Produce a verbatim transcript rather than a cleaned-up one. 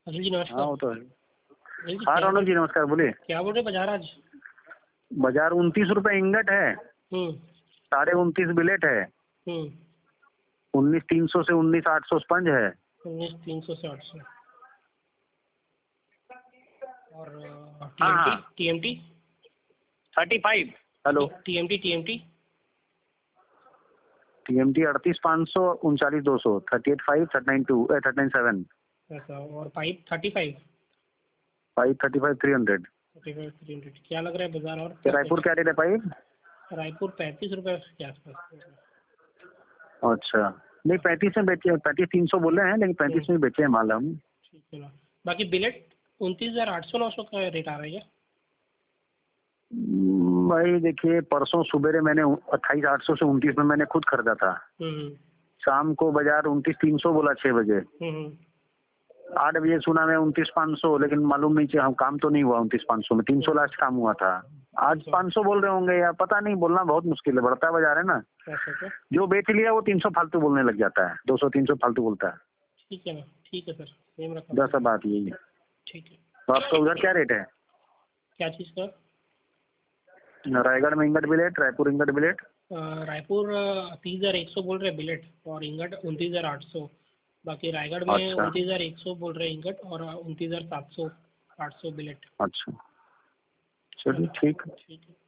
अनिल जी हाँ नमस्कार। वो तो है। अनिल जी हाँ क्या रौनक बोल जी नमस्कार, बोलिए। क्या बोल रहे बाजार आज? बाजार उनतीस रुपए इंगट है, हम्म साढ़े उनतीस बिलेट है, हम्म उन्नीस तीन सौ से उन्नीस आठ सौ स्पंज है। उन्नीस तीन सौ से आठ सौ। और हाँ टीएमटी हाँ TMT thirty five. Hello. TMT TMT TMT अड़तीस पाँच सौ उनचालीस दो सौ thirty eight five thirty nine two thirty nine seven ऐसा। और pipe thirty five five thirty five three hundred. Thirty five three hundred क्या लग रहा है बाजार? और क्या रायपुर क्या रेट है पाइप? रायपुर पैंतीस रुपये के आसपास। अच्छा नहीं, पैंतीस में बेचे, पैंतीस तीन सौ बोले हैं लेकिन पैंतीस में बेचे हैं माल हम। ठीक है ना। बाकी बिलेट उनतीस हज़ार आठ सौ नौ सौ का रेट आ रहा है क्या? हम्म, भाई देखिए परसों सुबेरे मैंने अट्ठाईस आठ सौ से उनतीस में मैंने खुद खरीदा था। हम्म शाम को बाजार उनतीस तीन सौ बोला छह बजे। हम्म आठ बजे सुना मैं उनतीस पाँच सौ, लेकिन मालूम नहीं हम काम तो नहीं हुआ उनतीस पाँच सौ में, तीन सौ लास्ट काम हुआ था। आज पाँच सौ बोल रहे होंगे या पता नहीं, बोलना बहुत मुश्किल है, बढ़ता बाजार है ना। ऐसा क्या? जो बेच लिया वो तीन सौ फालतू बोलने लग जाता है, दो सौ तीन सौ फालतू बोलता है। ठीक है ना। ठीक है सर, सेम रखा। दस बात यही है। ठीक है। तो आपका उधर क्या रेट है? क्या चीज़ का? रायगढ़ में ingot billet, Raipur ingot billet. अ, रायपुर तीस हज़ार एक सौ बोल रहे बिलेट और इंगट उनतीस हज़ार आठ सौ। बाकी रायगढ़ में अच्छा उनतीस हज़ार एक सौ बोल रहे इंगट और उनतीस हज़ार सात सौ आठ सौ बिलेट। अच्छा, चलिए ठीक। ठीक है।